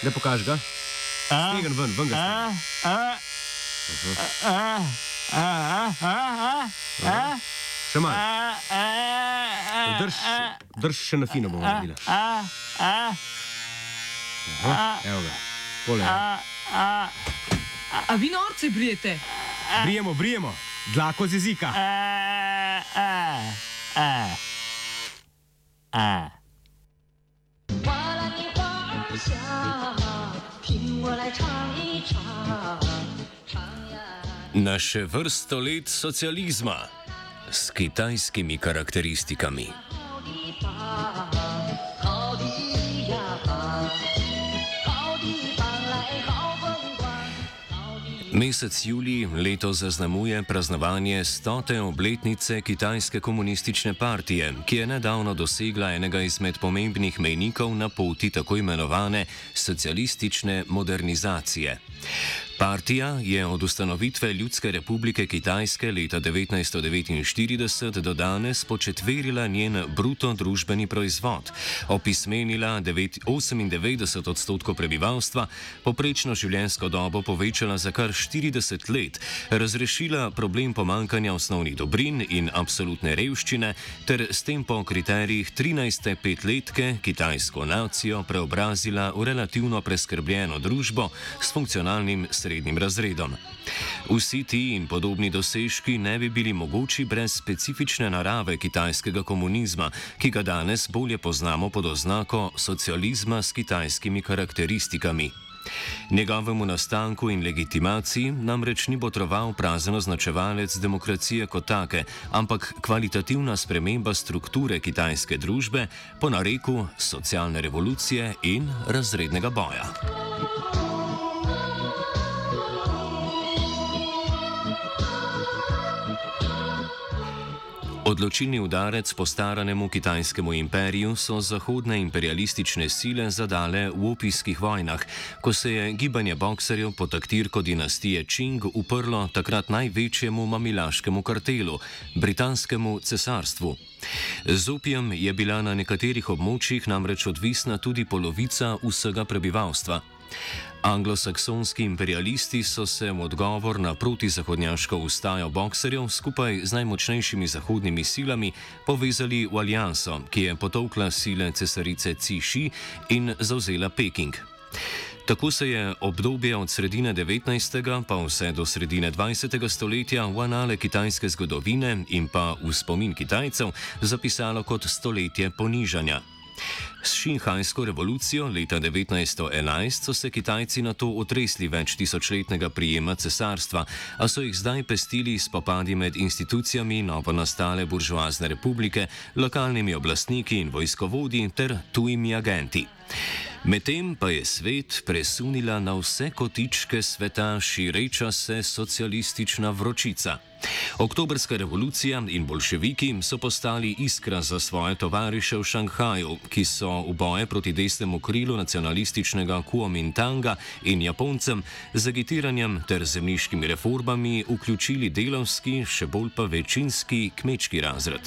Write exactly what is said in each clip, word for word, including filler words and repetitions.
Le pokaži ga. Stegen ven, ven ga stegen. Še malo. Drž, drž še na fino bomo naredili. Evo ga. Pole. A vi norce brijete? Brijemo, brijemo. Dlako z jezika. Na še vrsto let socializma s kitajskimi karakteristikami. Mesec julij letos zaznamuje praznovanje stote obletnice Kitajske komunistične partije, ki je nedavno dosegla enega izmed pomembnih mejnikov na poti tako imenovane socialistične modernizacije. Partija je od ustanovitve Ljudske republike Kitajske leta devetnajststo devetinštirideset do danes početverila njen bruto družbeni proizvod, opismenila osemindevetdeset odstotkov prebivalstva, poprečno življenjsko dobo povečala za kar štirideset let, razrešila problem pomankanja osnovnih dobrin in absolutne revščine ter s tem po kriterijih trinajste petletke kitajsko nacijo preobrazila v relativno preskrbljeno družbo s funkcionalnim srednjim razredom. Vsi ti in podobni dosežki ne bi bili mogoči brez specifične narave kitajskega komunizma, ki ga danes bolje poznamo pod oznako socializma s kitajskimi karakteristikami. Njegovemu nastanku in legitimaciji namreč ni botroval prazen označevalec demokracije kot take, ampak kvalitativna sprememba strukture kitajske družbe po nareku socialne revolucije in razrednega boja. Odločilni udarec postaranemu kitajskemu imperiju so zahodne imperialistične sile zadale v opijskih vojnah, ko se je gibanje bokserjev pod taktirko dinastije Čing uprlo takrat največjemu mamilaškemu kartelu, britanskemu cesarstvu. Z opijem je bila na nekaterih območjih namreč odvisna tudi polovica vsega prebivalstva. Anglosaksonski imperialisti so se v odgovor na protizahodnjaško ustajo bokserjev skupaj z najmočnejšimi zahodnimi silami povezali v alianso, ki je potolkla sile cesarice Cixi in zavzela Peking. Tako se je obdobje od sredine devetnajstega pa vse do sredine dvajsetega stoletja v anale kitajske zgodovine in pa v spomin Kitajcev zapisalo kot stoletje ponižanja. S Šanghajsko revolucijo leta devetnajststo enajst so se Kitajci na to otresli več tisočletnega prijema cesarstva, a so jih zdaj pestili spopadi med institucijami novonastale buržoazne republike, lokalnimi oblastniki in vojskovodji ter tujimi agenti. Medtem pa je svet presunila na vse kotičke sveta šireča se socialistična vročica. Oktobrska revolucija in bolševiki so postali iskra za svoje tovariše v Šanghaju, ki so v boje proti desnemu krilu nacionalističnega Kuomintanga in Japoncem z agitiranjem ter zemljiškimi reformami vključili delavski, še bolj pa večinski kmečki razred.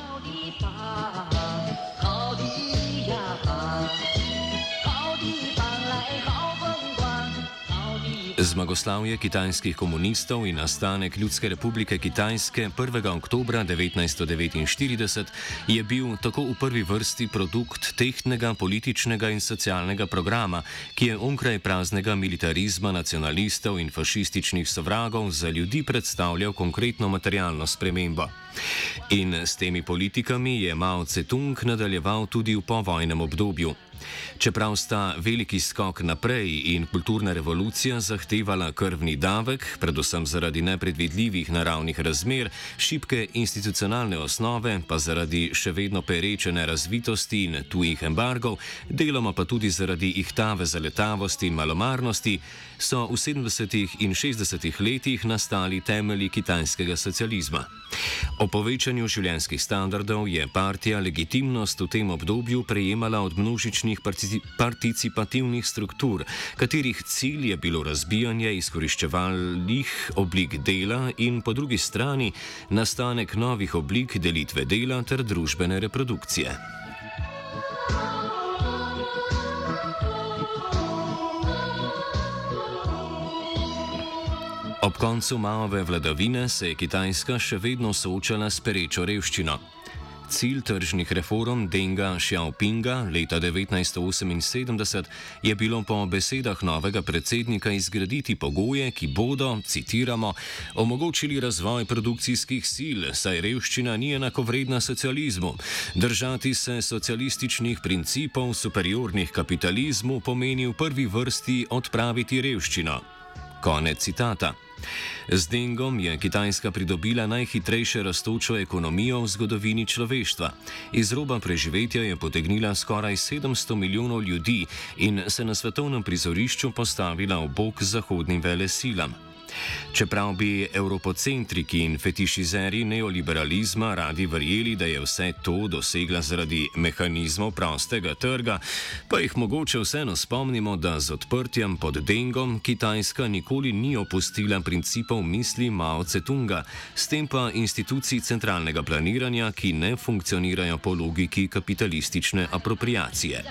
Zmagoslavje kitajskih komunistov in nastanek Ljudske republike Kitajske prvega oktobra devetnajststo devetinštirideset je bil tako v prvi vrsti produkt tehtnega političnega in socialnega programa, ki je onkraj praznega militarizma nacionalistov in fašističnih sovragov za ljudi predstavljal konkretno materialno spremembo. In s temi politikami je Mao Tse-tung nadaljeval tudi v povojnem obdobju. Čeprav sta veliki skok naprej in kulturna revolucija zahtevala krvni davek, predvsem zaradi nepredvidljivih naravnih razmer, šibke institucionalne osnove, pa zaradi še vedno pereče nerazvitosti in tujih embargov, deloma pa tudi zaradi ihtave zaletavosti in malomarnosti, so v sedemdesetih in šestdesetih letih nastali temelji kitajskega socializma. O povečanju življenjskih standardov je partija legitimnost v tem obdobju prejemala od množičnih participativnih struktur, katerih cilj je bilo razbijanje izkoriščevalnih oblik dela in po drugi strani nastanek novih oblik delitve dela ter družbene reprodukcije. Ob koncu Maove vladavine se je Kitajska še vedno soočala s perečo revščino. Cilj tržnih reform Denga Xiaopinga leta devetnajststo oseminsedemdeset je bilo po besedah novega predsednika izgraditi pogoje, ki bodo, citiramo, omogočili razvoj produkcijskih sil, saj revščina ni enakovredna socializmu. Držati se socialističnih principov superiornih kapitalizmu pomeni v prvi vrsti odpraviti revščino. Konec citata. Z Dengom je Kitajska pridobila najhitrejše rastočo ekonomijo v zgodovini človeštva. Iz roba preživetja je potegnila skoraj sedemsto milijonov ljudi in se na svetovnem prizorišču postavila v bok zahodnim velesilam. Čeprav bi evropocentriki in fetišizeri neoliberalizma radi verjeli, da je vse to dosegla zaradi mehanizmov prostega trga, pa jih mogoče vseeno spomnimo, da z odprtjem pod Dengom Kitajska nikoli ni opustila principov misli Mao Tse-tunga, s tem pa institucij centralnega planiranja, ki ne funkcionirajo po logiki kapitalistične apropriacije.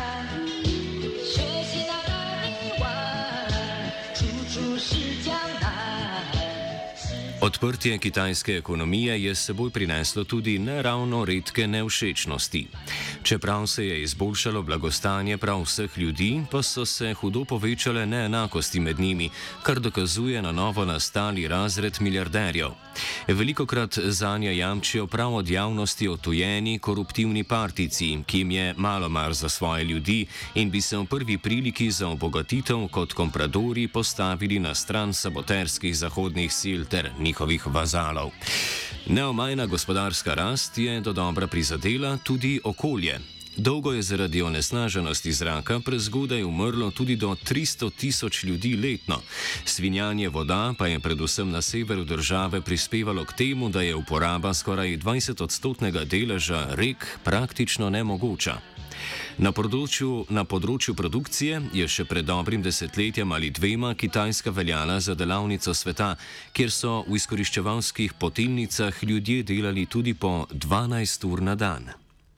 Odprtje kitajske ekonomije je s seboj prineslo tudi neravno redke nevšečnosti. Čeprav se je izboljšalo blagostanje prav vseh ljudi, pa so se hudo povečale neenakosti med njimi, kar dokazuje na novo nastali razred milijarderjev. Velikokrat zanje jamčijo prav od javnosti odtujeni koruptivni partijci, ki jim je malo mar za svoje ljudi in bi se v prvi priliki za obogatitev kot kompradori postavili na stran saboterskih zahodnih sil ter njihovih vazalov. Neomajna gospodarska rast je dodobra prizadela tudi okolje. Dolgo je zaradi onesnaženosti zraka prezgodaj umrlo tudi do tristo tisoč ljudi letno. Svinjanje voda pa je predvsem na severu države prispevalo k temu, da je uporaba skoraj dvajsetodstotnega deleža rek praktično nemogoča. Na področju, na področju produkcije je še pred dobrim desetletjem ali dvema Kitajska veljala za delavnico sveta, kjer so v izkoriščevalskih potilnicah ljudje delali tudi po dvanajst ur na dan.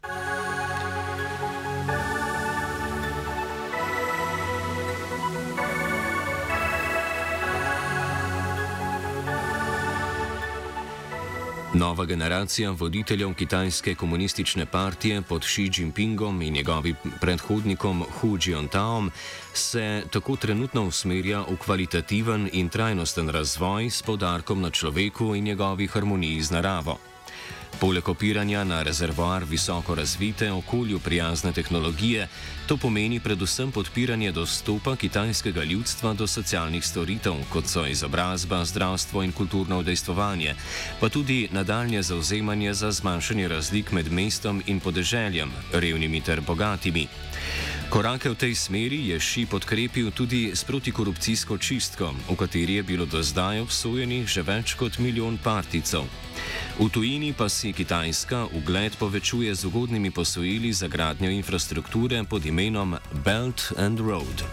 Nova generacija voditeljev kitajske komunistične partije pod Xi Jinpingom in njegovim predhodnikom Hu Jintaom se tako trenutno usmerja v kvalitativen in trajnosten razvoj s poudarkom na človeku in njegovi harmoniji z naravo. Poleg opiranja na rezervoar visoko razvite, okolju prijazne tehnologije, to pomeni predvsem podpiranje dostopa kitajskega ljudstva do socialnih storitev, kot so izobrazba, zdravstvo in kulturno udejstvovanje, pa tudi nadaljnje zauzemanje za zmanjšanje razlik med mestom in podeželjem, revnimi ter bogatimi. Korake v tej smeri je Xi podkrepil tudi s protikorupcijsko čistko, v kateri je bilo do zdaj obsojenih že več kot milijon partijcev. V tujini pa si Kitajska ugled povečuje z ugodnimi posojili za gradnjo infrastrukture pod imenom Belt and Road.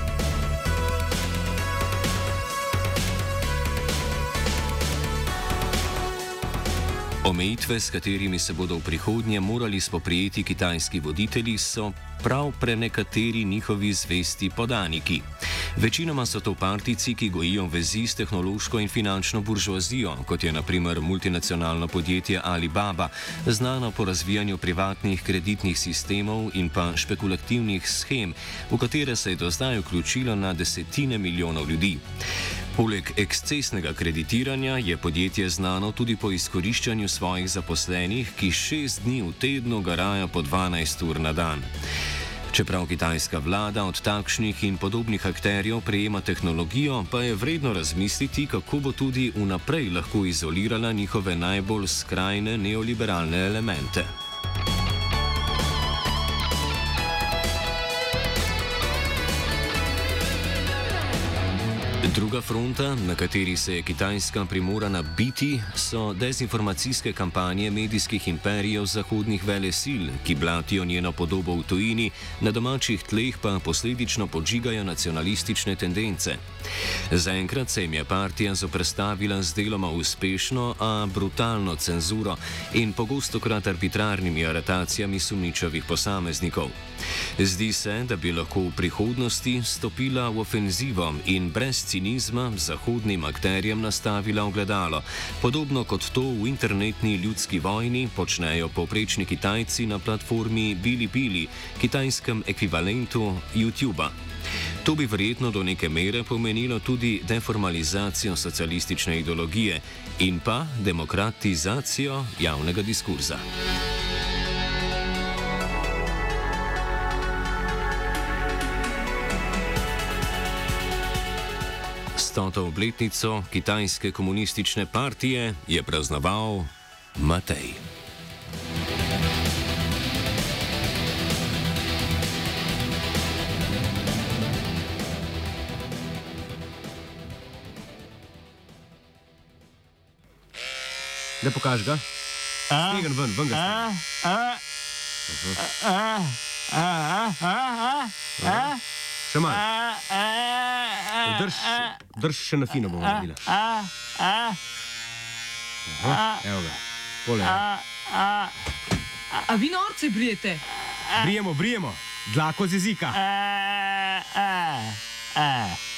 Omejitve, s katerimi se bodo v prihodnje morali spoprijeti kitajski voditelji, so prav prenekateri njihovi zvesti podaniki. Večinoma so to partijci, ki gojijo vezi s tehnološko in finančno buržoazijo, kot je na primer multinacionalno podjetje Alibaba, znano po razvijanju privatnih kreditnih sistemov in pa špekulativnih schem, v katere se je do zdaj vključilo na desetine milijonov ljudi. Poleg ekscesnega kreditiranja je podjetje znano tudi po izkoriščanju svojih zaposlenih, ki šest dni v tednu garajo po dvanajst ur na dan. Čeprav kitajska vlada od takšnih in podobnih akterjev prejema tehnologijo, pa je vredno razmisliti, kako bo tudi vnaprej lahko izolirala njihove najbolj skrajne neoliberalne elemente. Druga fronta, na kateri se je Kitajska primorana biti, so dezinformacijske kampanje medijskih imperijev zahodnih velesil, ki blatijo njeno podobo v tujini, na domačih tleh pa posledično podžigajo nacionalistične tendence. Zaenkrat se jim je partija zoperstavila z deloma uspešno, a brutalno cenzuro in pogostokrat arbitrarnimi aretacijami sumničavih posameznikov. Zdi se, da bi lahko v prihodnosti stopila v ofenzivo in brez cilja cinizma zahodnim akterjem nastavila ogledalo. Podobno kot to v internetni ljudski vojni počnejo povprečni Kitajci na platformi Bilibili, kitajskem ekvivalentu YouTuba. To bi verjetno do neke mere pomenilo tudi deformalizacijo socialistične ideologije in pa demokratizacijo javnega diskurza. Stoto obletnico Kitajske komunistične partije je praznoval Matej. Da pokaž ga. Stegen ven, ven ga stegen. Še malo. Drž, drž še na fino bomo naredila. Evo ga. Pole. A vi norce brijete? Brijemo, brijemo. Dlako z jezika.